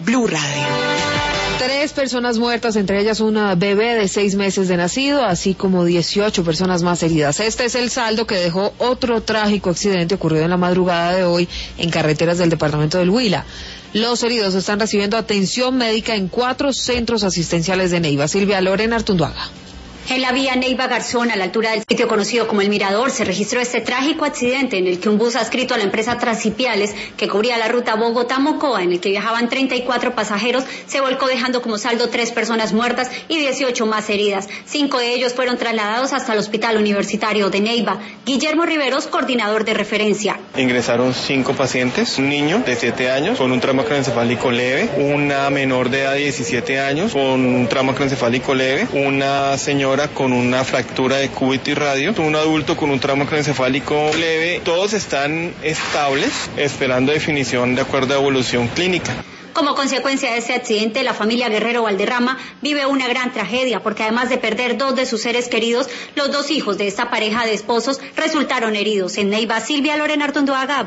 Blue Radio. 3 personas muertas, entre ellas una bebé de 6 meses de nacido, así como 18 personas más heridas. Este es el saldo que dejó otro trágico accidente ocurrido en la madrugada de hoy en carreteras del departamento del Huila. Los heridos están recibiendo atención médica en 4 centros asistenciales de Neiva. Silvia Lorena Artunduaga. En la vía Neiva-Garzón, a la altura del sitio conocido como El Mirador, se registró este trágico accidente en el que un bus adscrito a la empresa Transipiales, que cubría la ruta Bogotá-Mocoa, en el que viajaban 34 pasajeros, se volcó dejando como saldo 3 personas muertas y 18 más heridas. 5 de ellos fueron trasladados hasta el Hospital Universitario de Neiva. Guillermo Riveros, coordinador de referencia. Ingresaron 5 pacientes, un niño de 7 años con un trauma craneoencefálico leve, una menor de edad de 17 años con un trauma craneoencefálico leve, una señora con una fractura de cúbito y radio, un adulto con un trauma craneoencefálico leve. Todos están estables, esperando definición de acuerdo a evolución clínica. Como consecuencia de ese accidente, la familia Guerrero Valderrama vive una gran tragedia, porque además de perder 2 de sus seres queridos, los 2 hijos de esta pareja de esposos resultaron heridos. En Neiva, Silvia Lorena Artunduaga.